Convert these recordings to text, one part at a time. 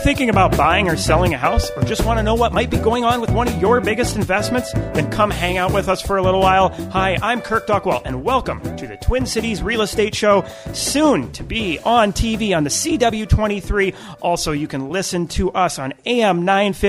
thinking about buying or selling a house, or just want to know what might be going on with one of your biggest investments? Then come hang out with us for a little while. Hi, I'm Kirk Duckwell, and welcome to the Twin Cities Real Estate Show, soon to be on TV on the CW23. Also, you can listen to us on AM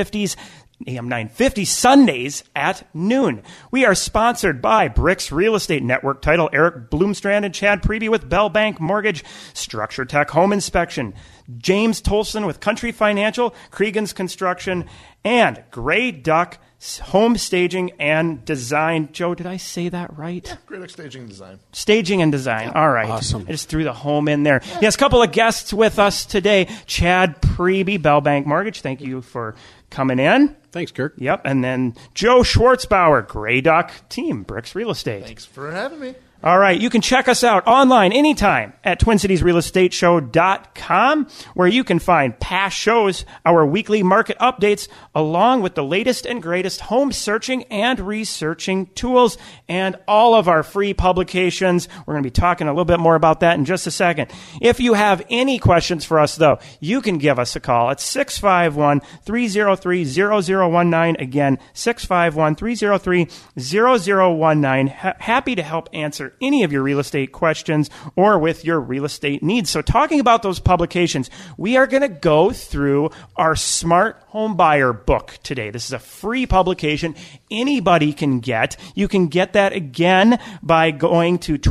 950 Sundays at noon. We are sponsored by Bricks Real Estate Network, Title Eric Bloomstrand and Chad Preby with Bell Bank Mortgage, Structure Tech Home Inspection, James Tolson with Country Financial, Cregan's Construction, and Gray Duck Home Staging and Design. Joe, did I say that right? Yeah, Gray Duck Staging and Design. Staging and Design. Yeah. All right. Awesome. I just threw the home in there. Yes, a couple of guests with us today. Chad Preby, Bell Bank Mortgage. Thank you for coming in. Thanks, Kirk. Yep. And then Joe Schwartzbauer, Gray Duck Team, Bricks Real Estate. Thanks for having me. All right. You can check us out online anytime at TwinCitiesRealEstateShow.com, where you can find past shows, our weekly market updates, along with the latest and greatest home searching and researching tools, and all of our free publications. We're going to be talking a little bit more about that in just a second. If you have any questions for us, though, you can give us a call at 651-303-0019. Again, 651-303-0019. Happy to help answer any of your real estate questions or with your real estate needs. So talking about those publications, we are going to go through our Smart Home Buyer book today. This is a free publication anybody can get. You can get that again by going to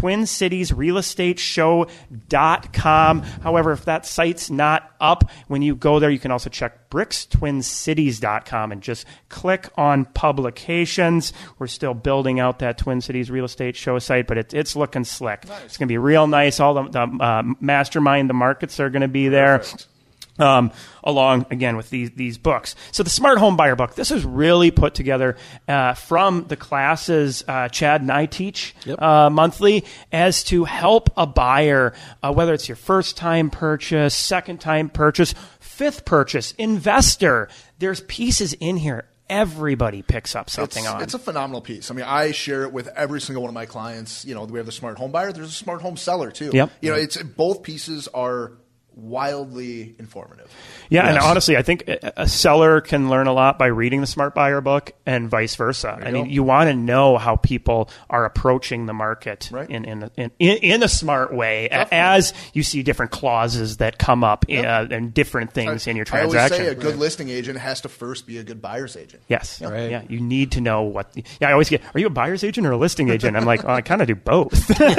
TwinCitiesRealEstateShow.com. However, if that site's not up, when you go there, you can also check BricksTwinCities.com and just click on publications. We're still building out that Twin Cities Real Estate Show site, but it's looking slick. Nice. It's going to be real nice. All the mastermind, the markets are going to be there. Perfect. Along, again, with these books. So the Smart Home Buyer book, this is really put together from the classes Chad and I teach monthly as to help a buyer, whether it's your first-time purchase, second-time purchase, fifth purchase, investor. There's pieces in here everybody picks up something on. It's a phenomenal piece. I mean, I share it with every single one of my clients. You know, we have the Smart Home Buyer. There's a Smart Home Seller, too. Yep. You know, it's both pieces are wildly informative. Yeah, yes. And honestly, I think a seller can learn a lot by reading the Smart Buyer book and vice versa. I mean, you want to know how people are approaching the market in a smart way. Definitely. As you see different clauses that come up and different things in your transaction. I always say a good listing agent has to first be a good buyer's agent. Yes. Yep. Right. Yeah, you need to know what. I always get, are you a buyer's agent or a listing agent? I'm like, I kind of do both.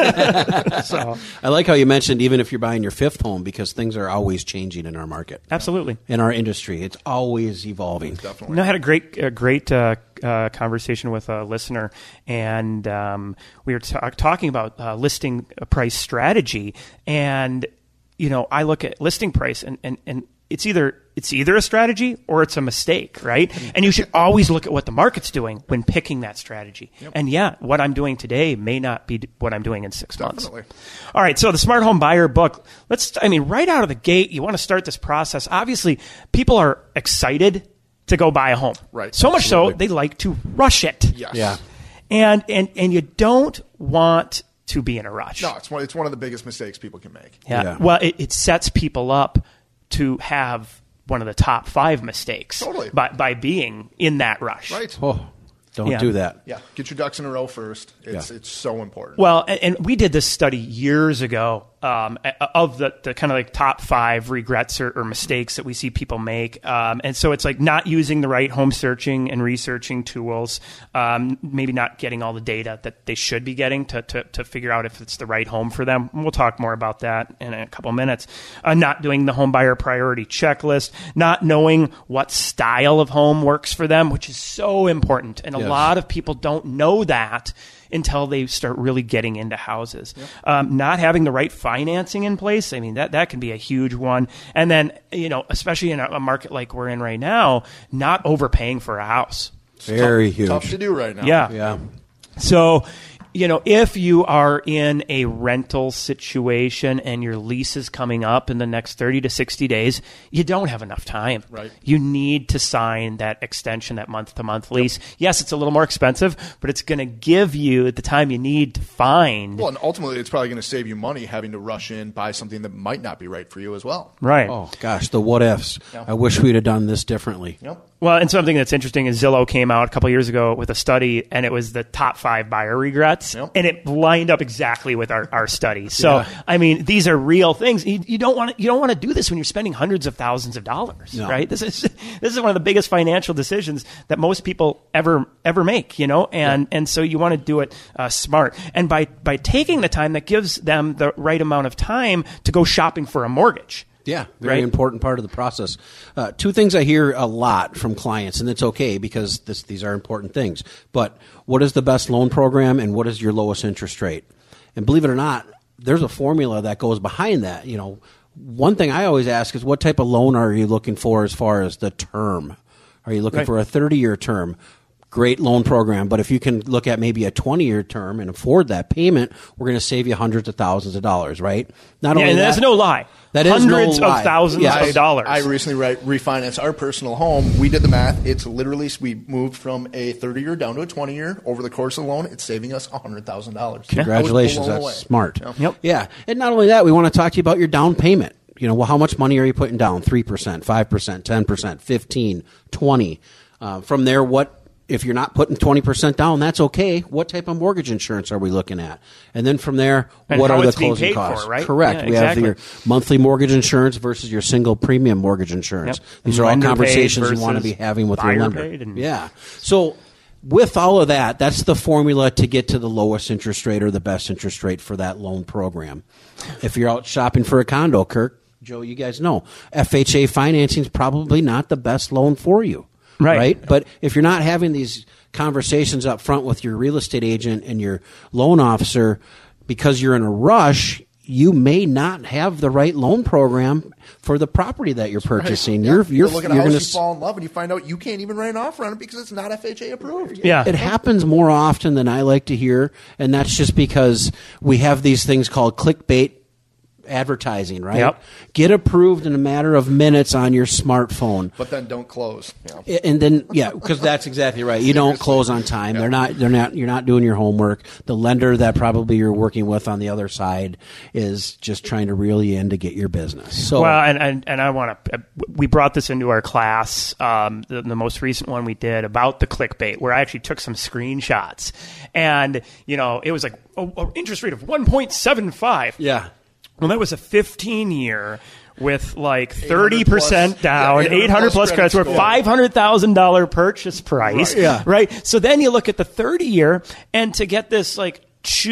So I like how you mentioned even if you're buying your fifth home, because things are always changing in our market. Absolutely. In our industry. It's always evolving. Definitely. I had a great conversation with a listener, and we were talking about listing price strategy. And, I look at listing price, and it's either a strategy or it's a mistake, right? And you should always look at what the market's doing when picking that strategy. Yep. And what I'm doing today may not be what I'm doing in 6 months. All right, so the Smart Home Buyer book, right out of the gate, you want to start this process. Obviously, people are excited to go buy a home. Right. So much so, they like to rush it. Yes. Yeah. And you don't want to be in a rush. No, it's one of the biggest mistakes people can make. Yeah. Well, it sets people up to have one of the top 5 mistakes by being in that rush. Right. Oh, don't do that. Yeah. Get your ducks in a row first. It's so important. Well, and we did this study years ago of the kind of like top 5 regrets or mistakes that we see people make. And so it's like not using the right home searching and researching tools, maybe not getting all the data that they should be getting to figure out if it's the right home for them. And we'll talk more about that in a couple minutes. Not doing the home buyer priority checklist, not knowing what style of home works for them, which is so important. And a lot of people don't know that until they start really getting into houses. Yep. Not having the right financing in place, I mean, that can be a huge one. And then, especially in a market like we're in right now, not overpaying for a house. Very huge. Tough to do right now. Yeah. So if you are in a rental situation and your lease is coming up in the next 30 to 60 days, you don't have enough time. Right. You need to sign that extension, that month-to-month lease. Yes, it's a little more expensive, but it's going to give you the time you need to find. Well, and ultimately, it's probably going to save you money having to rush in, buy something that might not be right for you as well. Right. Oh, gosh, the what ifs. Yeah. I wish we'd have done this differently. Yep. Well, and something that's interesting is Zillow came out a couple years ago with a study, and it was the top 5 buyer regrets, Yep. and it lined up exactly with our study. So, I mean, these are real things. You don't want to do this when you're spending hundreds of thousands of dollars, No. right? This is one of the biggest financial decisions that most people ever make, and so you want to do it smart. And by taking the time, that gives them the right amount of time to go shopping for a mortgage. Yeah, very important part of the process. 2 things I hear a lot from clients, and it's okay because these are important things. But what is the best loan program and what is your lowest interest rate? And believe it or not, there's a formula that goes behind that. One thing I always ask is what type of loan are you looking for as far as the term? Are you looking for a 30-year term? Great loan program, but if you can look at maybe a 20-year term and afford that payment, we're going to save you hundreds of thousands of dollars, right? Not only and that, that's no lie. That is hundreds no lie. of thousands of dollars. I recently refinanced our personal home. We did the math. It's literally, we moved from a 30-year down to a 20-year. Over the course of the loan, it's saving us $100,000. Congratulations. That's smart. Yep. Yeah. And not only that, we want to talk to you about your down payment. How much money are you putting down? 3%, 5%, 10%, 15, 20. From there, if you're not putting 20% down, that's okay. What type of mortgage insurance are we looking at? And then from there, and what how are the it's being closing paid costs? for, right? Correct. Yeah, we exactly. have your monthly mortgage insurance versus your single premium mortgage insurance. Yep. These are all Lender conversations paid you want to be versus having with your buyer lender. paid and- Yeah. So with all of that, that's the formula to get to the lowest interest rate or the best interest rate for that loan program. If you're out shopping for a condo, Kirk, Joe, you guys know, FHA financing is probably not the best loan for you. Right? But if you're not having these conversations up front with your real estate agent and your loan officer because you're in a rush, you may not have the right loan program for the property that you're purchasing. Right. You're look at a house, going you fall in love, and you find out you can't even write an offer on it because it's not FHA approved. Yeah. It happens more often than I like to hear, and that's just because we have these things called clickbait advertising, right? Yep. Get approved in a matter of minutes on your smartphone. But then don't close. Yeah. And then, because that's exactly right. You don't close on time. Yeah. You're not doing your homework. The lender that probably you're working with on the other side is just trying to reel you in to get your business. So, well, and I want to. We brought this into our class, the most recent one we did about the clickbait, where I actually took some screenshots, and it was like an interest rate of 1.75. yeah. Well, that was a 15-year with like 30% down, 800 plus credits, for $500,000 purchase price. Right. Yeah. Right. So then you look at the 30-year, and to get this like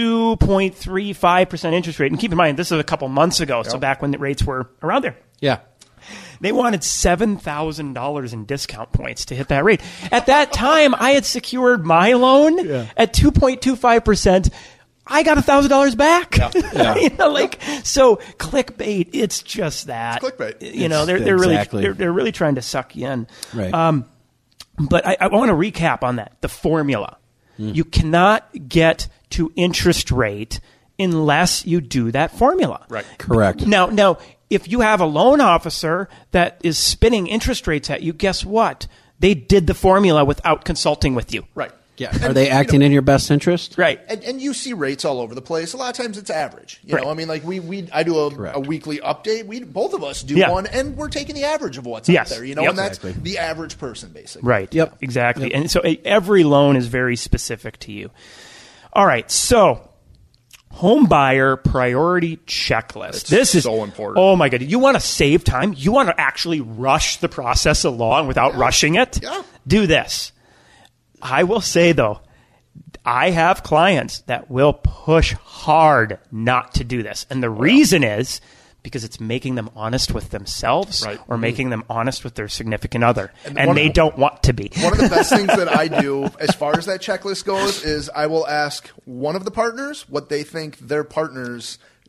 2.35% interest rate, and keep in mind this is a couple months ago, so back when the rates were around there. Yeah. They wanted $7,000 in discount points to hit that rate. At that time, I had secured my loan at 2.25%. I got $1,000 back. Yeah. So clickbait. It's just that. It's clickbait. They're really trying to suck you in. Right. But I want to recap on that. The formula. You cannot get to interest rate unless you do that formula. Right. Correct. Now, if you have a loan officer that is spinning interest rates at you, guess what? They did the formula without consulting with you. Right. Yeah. Are they acting in your best interest? Right. And you see rates all over the place. A lot of times it's average. You Right. know, I mean, like I do a weekly update. Both of us do one, and we're taking the average of what's out there. You know, and that's the average person, basically. Right. Yep. Exactly. Yep. And so every loan is very specific to you. All right. So home buyer priority checklist. This is so important. Oh my God. You want to save time? You want to actually rush the process along without rushing it? Yeah. Do this. I will say, though, I have clients that will push hard not to do this. And the reason is because it's making them honest with themselves or making them honest with their significant other. And they don't want to be. One of the best things that I do as far as that checklist goes is I will ask one of the partners what they think their partner's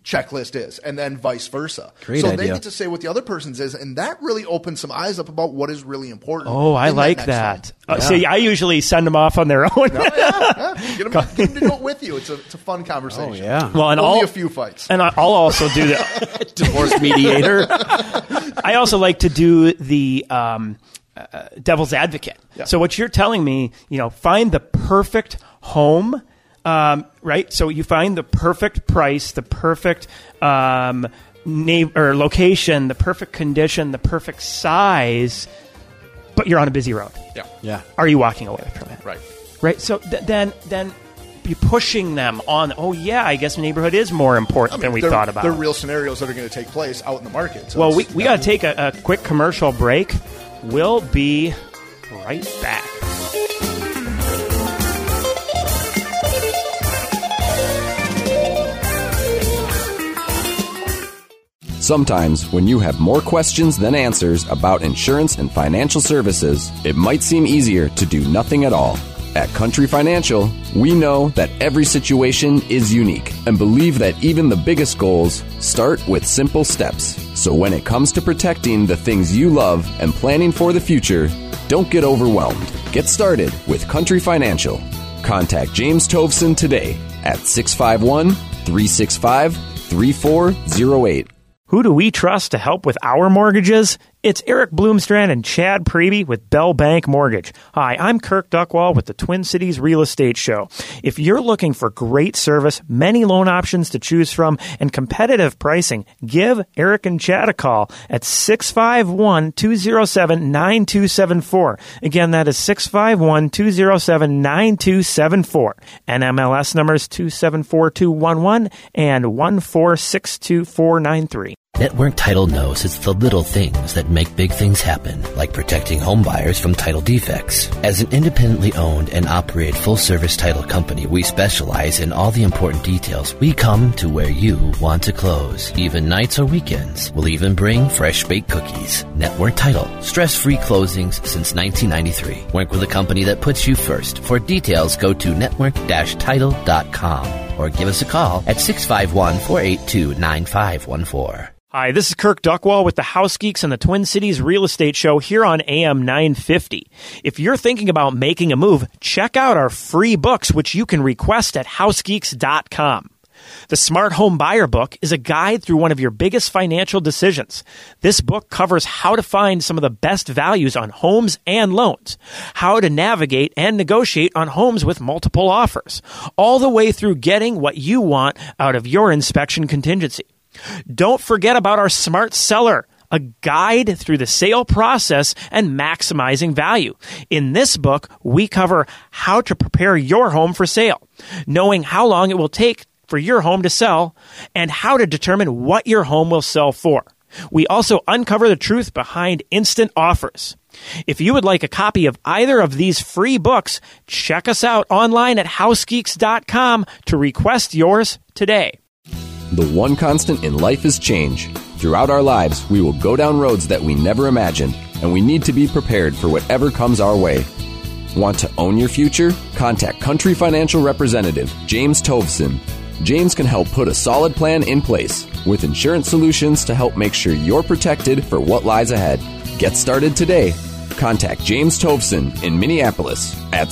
checklist is, and then vice versa. Great so idea. they get to say what the other person's is, and that really opens some eyes up about what is really important. Oh, I like that. See, I usually send them off on their own. Get them to do it with you. It's a fun conversation. Oh, yeah. Well, and only a few fights. And I'll also do that. Divorce mediator. I also like to do the devil's advocate. Yeah. So what you're telling me, find the perfect home, right? So you find the perfect price, the perfect location, the perfect condition, the perfect size, but you're on a busy road. Yeah. Are you walking away from it? Right. So then you're pushing them on. Oh yeah, I guess neighborhood is more important than we thought about. They're real scenarios that are going to take place out in the market. So well, we got to take a quick commercial break. We'll be right back. Sometimes, when you have more questions than answers about insurance and financial services, it might seem easier to do nothing at all. At Country Financial, we know that every situation is unique and believe that even the biggest goals start with simple steps. So when it comes to protecting the things you love and planning for the future, don't get overwhelmed. Get started with Country Financial. Contact James Tovson today at 651-365-3408. Who do we trust to help with our mortgages? It's Eric Bloomstrand and Chad Preby with Bell Bank Mortgage. Hi, I'm Kirk Duckwall with the Twin Cities Real Estate Show. If you're looking for great service, many loan options to choose from, and competitive pricing, give Eric and Chad a call at 651-207-9274. Again, that is 651-207-9274. NMLS numbers 274211 and 1462493. Network Title knows it's the little things that make big things happen, like protecting home buyers from title defects. As an independently owned and operated full-service title company, we specialize in all the important details. We come to where you want to close, even nights or weekends. We'll even bring fresh-baked cookies. Network Title, stress-free closings since 1993. Work with a company that puts you first. For details, go to network-title.com or give us a call at 651-482-9514. Hi, this is Kirk Duckwall with the House Geeks and the Twin Cities Real Estate Show here on AM 950. If you're thinking about making a move, check out our free books, which you can request at housegeeks.com. The Smart Home Buyer book is a guide through one of your biggest financial decisions. This book covers how to find some of the best values on homes and loans, how to navigate and negotiate on homes with multiple offers, all the way through getting what you want out of your inspection contingency. Don't forget about our Smart Seller, a guide through the sale process and maximizing value. In this book, we cover how to prepare your home for sale, knowing how long it will take for your home to sell, and how to determine what your home will sell for. We also uncover the truth behind instant offers. If you would like a copy of either of these free books, check us out online at housegeeks.com to request yours today. The one constant in life is change. Throughout our lives, we will go down roads that we never imagined, and we need to be prepared for whatever comes our way. Want to own your future? Contact Country Financial Representative James Tovson. James can help put a solid plan in place with insurance solutions to help make sure you're protected for what lies ahead. Get started today. Contact James Tovson in Minneapolis at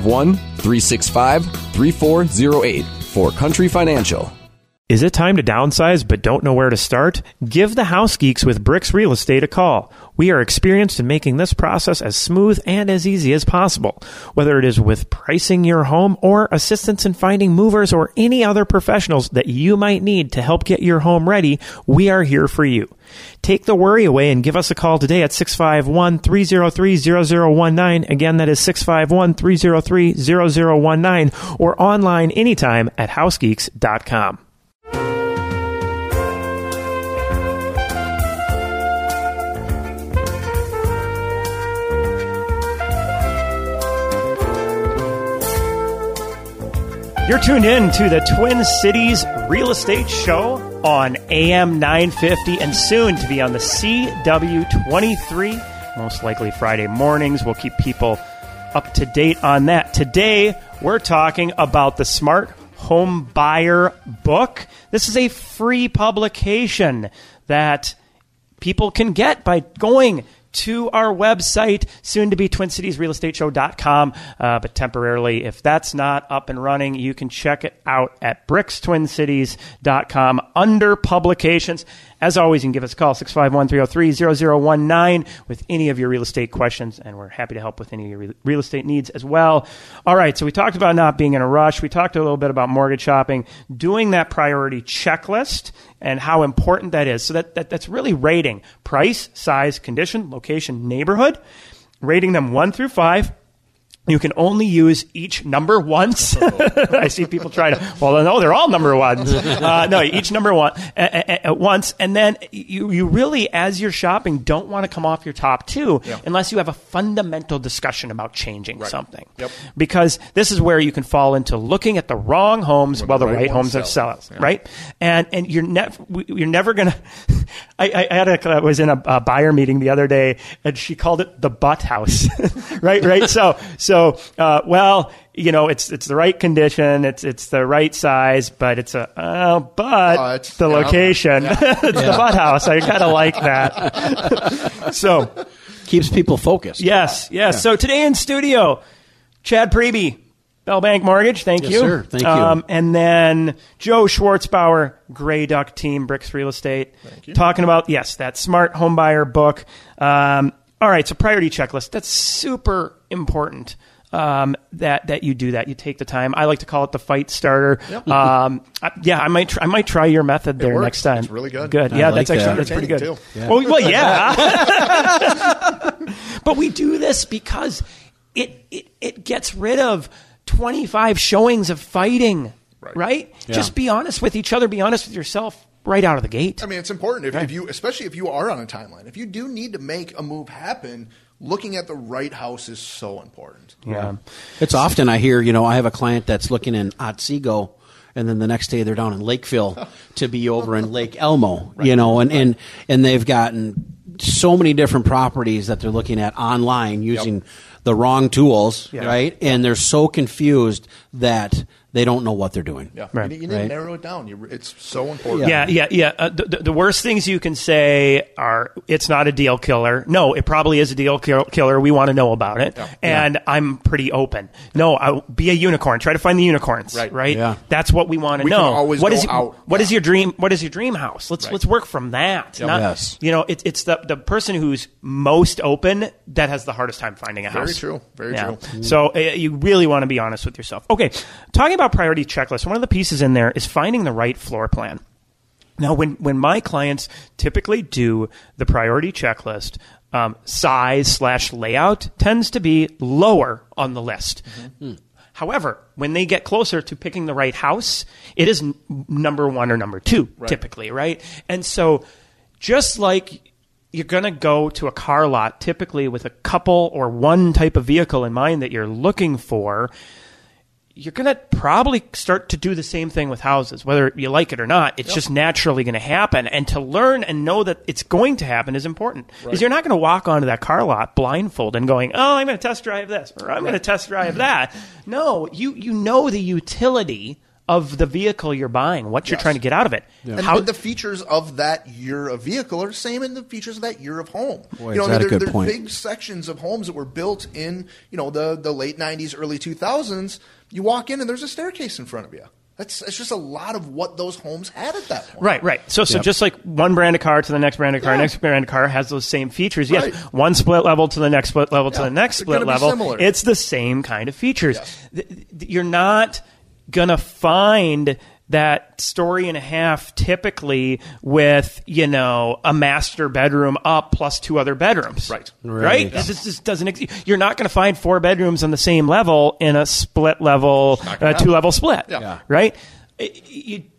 651-365-3408 for Country Financial. Is it time to downsize but don't know where to start? Give the House Geeks with Bricks Real Estate a call. We are experienced in making this process as smooth and as easy as possible. Whether it is with pricing your home or assistance in finding movers or any other professionals that you might need to help get your home ready, we are here for you. Take the worry away and give us a call today at 651-303-0019. Again, that is 651-303-0019 or online anytime at housegeeks.com. You're tuned in to the Twin Cities Real Estate Show on AM 950 and soon to be on the CW23, most likely Friday mornings. We'll keep people up to date on that. Today, we're talking about the Smart Home Buyer Book. This is a free publication that people can get by going to our website, soon to be TwinCitiesRealEstateShow.com. But temporarily, if that's not up and running, you can check it out at BricksTwinCities.com under publications. As always, you can give us a call, 651-303-0019 with any of your real estate questions, and we're happy to help with any of your real estate needs as well. All right, so we talked about not being in a rush. We talked a little bit about mortgage shopping, doing that priority checklist and how important that is. So that's really rating price, size, condition, location, neighborhood, rating them 1 through 5. You can only use each number once. I see people try to, well, no, they're all number ones. No, each number one once. And then you really, as you're shopping, don't want to come off your top two unless you have a fundamental discussion about changing something. Yep. Because this is where you can fall into looking at the wrong homes while the right homes are selling, right? And you're never going to, I was in a buyer meeting the other day, and she called it the butt house, right? So, well, you know, it's the right condition, it's the right size, but it's the location, it's the butt house. I kind of like that. So keeps people focused. Yes. Yeah. So today in studio, Chad Priebe, Bell Bank Mortgage. Thank you. Yes, sir. Thank you. And then Joe Schwartzbauer, Gray Duck Team, Bricks Real Estate. Thank you. Talking about, that Smart Home Buyer Book. All right, so priority checklist. That's super important. That you do that. You take the time. I like to call it the fight starter. Yep. I might try your method there next time. It's really good. Good. Yeah, that's pretty good. Too. Yeah. Well, yeah. But we do this because it gets rid of 25 showings of fighting. Right? Yeah. Just be honest with each other. Be honest with yourself. Right out of the gate. I mean, it's important if you, especially if you are on a timeline. If you do need to make a move happen, looking at the right house is so important. Yeah. It's often I hear, I have a client that's looking in Otsego, and then the next day they're down in Lakeville to be over in Lake Elmo, and they've gotten so many different properties that they're looking at online using the wrong tools, right? And they're so confused that they don't know what they're doing. Yeah, right. You need to narrow it down. It's so important. Yeah. The worst things you can say are, it's not a deal killer. No, it probably is a deal killer. We want to know about it. Yeah. And I'm pretty open. No, be a unicorn. Try to find the unicorns. Right? Yeah. That's what we want to know. Can always what go is out. What is your dream? What is your dream house? Let's work from that. Yep. It's the person who's most open that has the hardest time finding a house. Very true. So you really want to be honest with yourself. Okay, talking about priority checklist, one of the pieces in there is finding the right floor plan. Now, when my clients typically do the priority checklist, size/layout tends to be lower on the list. Mm-hmm. However, when they get closer to picking the right house, it is number 1 or number 2, typically, right? And so just like you're going to go to a car lot typically with a couple or one type of vehicle in mind that you're looking for, you're going to probably start to do the same thing with houses, whether you like it or not. It's just naturally going to happen. And to learn and know that it's going to happen is important. Because you're not going to walk onto that car lot blindfold and going, oh, I'm going to test drive this, or I'm going to test drive that. No, you know the utility of the vehicle you're buying, what you're trying to get out of it. Yeah. And the features of that year of vehicle are the same in the features of that year of home. Boy, there's big sections of homes that were built in the late 90s, early 2000s. You walk in and there's a staircase in front of you. It's just a lot of what those homes had at that point. Right. So just like one brand of car to the next brand of car, next brand of car has those same features. Yes, one split level to the next split level to the next split level. Similar. It's the same kind of features. Yes. You're not going to find that story and a half typically with, a master bedroom up plus 2 other bedrooms. Right? Yeah. This just doesn't you're not going to find 4 bedrooms on the same level in a split level, 2-level split. Yeah. Right?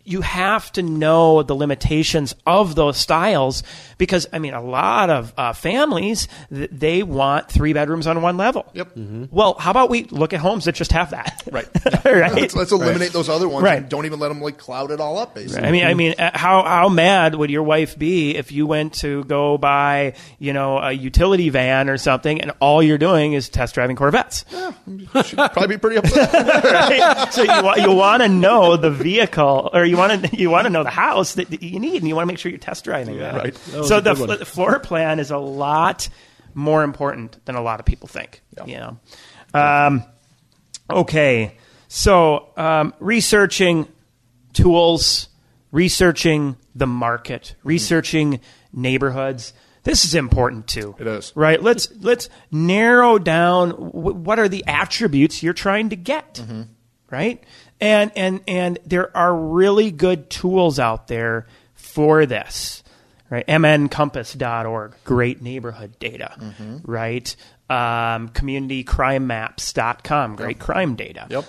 you have to know the limitations of those styles because, I mean, a lot of families, they want 3 bedrooms on one level. Yep. Mm-hmm. Well, how about we look at homes that just have that? Right. Right. Let's eliminate those other ones Right. and don't even let them like cloud it all up, basically. Right. I mean, how mad would your wife be if you went to go buy, a utility van or something, and all you're doing is test driving Corvettes? Yeah, she'd probably be pretty upset. Right? So you want to know the vehicle, or you want to know the house that you need, and you want to make sure you're test driving that. Right. So the floor plan is a lot more important than a lot of people think. Yeah. Okay. So researching tools, researching the market, researching neighborhoods. This is important too. It is. Right? Let's narrow down what are the attributes you're trying to get. Right? And there are really good tools out there for this. Right? mncompass.org, great neighborhood data. Right? communitycrimemaps.com, great crime data. Yep.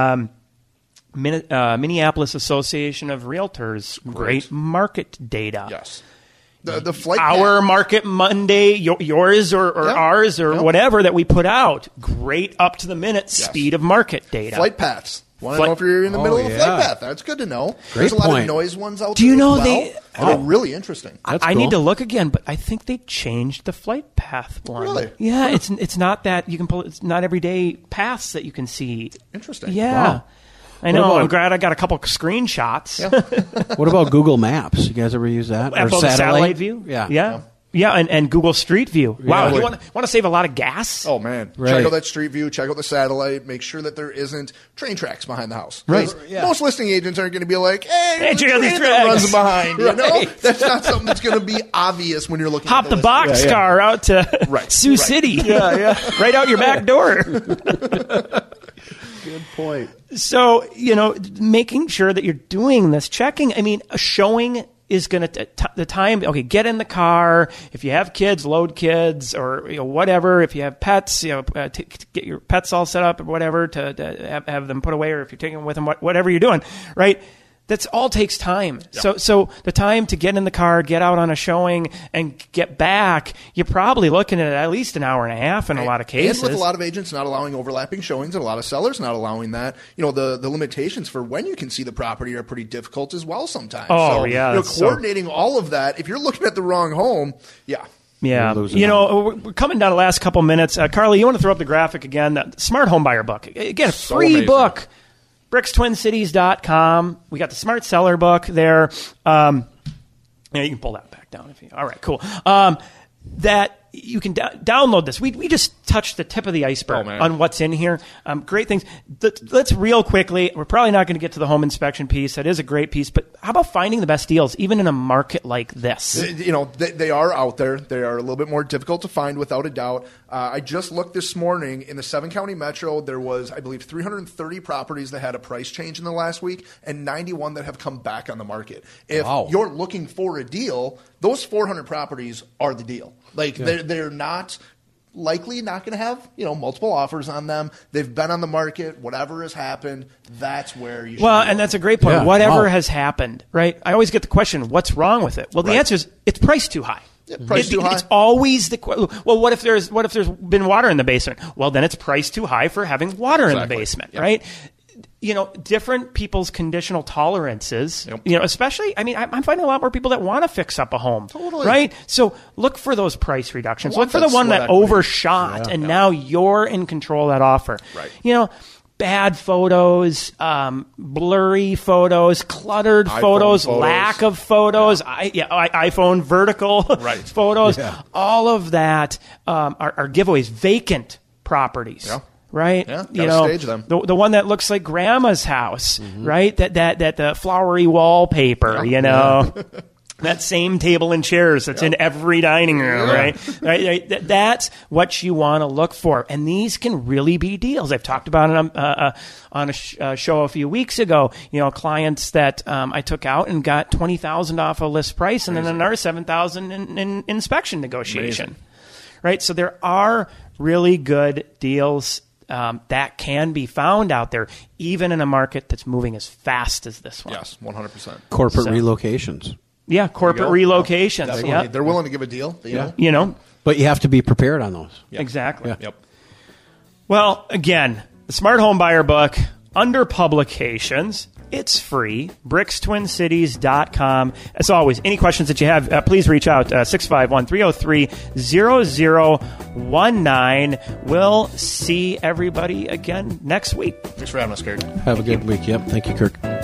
Minneapolis Association of Realtors, great market data. Yes. The flight Our path. Market Monday, yours or ours or whatever that we put out, great up to the minute speed of market data. Flight paths. Want to know if you're in the middle of a flight path? That's good to know. There's a lot of noise ones out there. Do you know as well, they? that are really interesting. I need to look again, but I think they changed the flight path one. Really? Yeah, it's not that you can pull. It's not everyday paths that you can see. Interesting. Yeah. Wow. I know. I'm glad I got a couple screenshots. What about Google Maps? You guys ever use that? Or satellite view? Yeah. Yeah, and Google Street View. Wow, you want to save a lot of gas? Oh, man. Right. Check out that street view. Check out the satellite. Make sure that there isn't train tracks behind the house. Right. Yeah. Most listing agents aren't going to be like, hey check out these train that tracks. runs behind. You know? Right. That's not something that's going to be obvious when you're looking Hop at the boxcar out to Sioux City. Right out your back door. Good point. So, making sure that you're doing this, checking. I mean, a showing is going to the time. Okay, get in the car. If you have kids, load kids, or whatever. If you have pets, get your pets all set up or whatever to have them put away, or if you're taking them with them, whatever you're doing, right? That's all takes time. Yep. So the time to get in the car, get out on a showing, and get back, you're probably looking at least an hour and a half in a lot of cases. And with a lot of agents not allowing overlapping showings, and a lot of sellers not allowing that, the limitations for when you can see the property are pretty difficult as well sometimes. Oh, yeah. Coordinating all of that, if you're looking at the wrong home, Yeah. We're coming down the last couple minutes. Carly, you want to throw up the graphic again? The Smart Home Buyer book. Again, a free book. BricksTwinCities.com. We got the Smart Seller book there. You can pull that back down if you. All right, cool. That you can download this. We just touched the tip of the iceberg on what's in here. Great things. Let's real quickly. We're probably not going to get to the home inspection piece. That is a great piece. But how about finding the best deals, even in a market like this? They are out there. They are a little bit more difficult to find, without a doubt. I just looked this morning in the 7-county metro. There was, I believe, 330 properties that had a price change in the last week, and 91 that have come back on the market. If you're looking for a deal, those 400 properties are the deal. They're not likely not going to have multiple offers on them. They've been on the market. Whatever has happened, that's where you should go. And that's a great point. Yeah. Whatever has happened, right? I always get the question, what's wrong with it? Well, the answer is it's priced too high. Price too high. It's always what if there's been water in the basement? Well, then it's priced too high for having water in the basement, right? Different people's conditional tolerances, especially, I'm finding a lot more people that want to fix up a home. Totally. Right? So look for those price reductions. Look for the one that overshot, and now you're in control of that offer. Right. Bad photos, blurry photos, cluttered photos, lack of photos, iPhone vertical photos. Yeah. All of that are giveaways, vacant properties. Yeah. Right? Yeah, gotta stage them. The one that looks like grandma's house, right? That the flowery wallpaper, that same table and chairs that's in every dining room, right? That's what you want to look for. And these can really be deals. I've talked about it on a show a few weeks ago, clients that I took out and got $20,000 off a list price and then another $7,000 in inspection negotiation. Amazing. Right? So there are really good deals that can be found out there, even in a market that's moving as fast as this one. Yes, 100%. Corporate relocations. Yeah, corporate relocations. Definitely. Yeah. They're willing to give a deal. You know? But you have to be prepared on those. Exactly. Yeah. Yep. Well, again, the Smart Home Buyer book, under publications, it's free, brickstwincities.com. As always, any questions that you have, please reach out, 651-303-0019. We'll see everybody again next week. Thanks for having us, Kirk. Have a good week. Yep. Thank you, Kirk.